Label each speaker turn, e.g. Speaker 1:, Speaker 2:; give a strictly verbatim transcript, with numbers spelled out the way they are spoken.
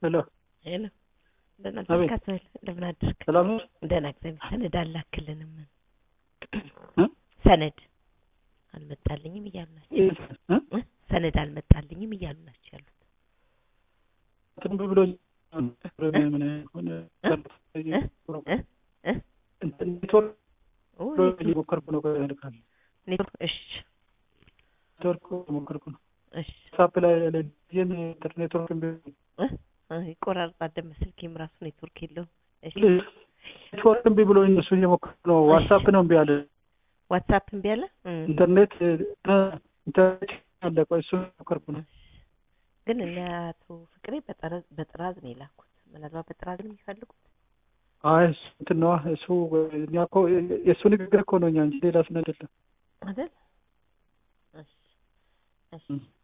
Speaker 1: ሄሎ
Speaker 2: ሄሎ ደህና አደርካችሁ? እንደምን አደርክ?
Speaker 1: ሰላም ነው?
Speaker 2: ደህና እግዚአብሔር ሰነድ አላክልንም
Speaker 1: እ
Speaker 2: ሰነድ አልመጣልኝም እያሉ ናቸው እ ሰነድ አልመጣልኝም እያሉ ናቸው ያሉት።
Speaker 1: እንትን ብሎኝ ምን ሆነ
Speaker 2: እ እ
Speaker 1: እንትን ኔትወርክ እየሞከርኩ ነው ከልካል
Speaker 2: ኔትወርክ እሺ
Speaker 1: ኔትወርክ እየሞከርኩ ነው
Speaker 2: እሺ
Speaker 1: ሳፕ ላይ ለየን ኢንተርኔትወርክ
Speaker 2: እ ይቆራርጣል ደም ስልኬም ራሱ ኔትወርክ የለውም። እሺ
Speaker 1: ኔትወርክ እምቢ ብሎኝ እሱ እየሞከርኩ ነው። ዋትስአፕ ነው እምቢ አለ።
Speaker 2: ዋትስአፕ እምቢ አለ።
Speaker 1: ኢንተርኔት ኢንተርኔት አለ። ቆይ እሱ እየሞከርኩ ነው።
Speaker 2: ግን እነ አቶ ፍቅሬ በጥራዝ በጥራዝ ነው የላኩት። ምናልባት በጥራዝ ነው የሚፈልጉት።
Speaker 1: አይ እንትን ነው እሱ እኛ እኮ የእሱ ንግግር እኮ ነው እኛ እንጂ ሌላ ስነ አይደለም
Speaker 2: አይደል? እሺ እሺ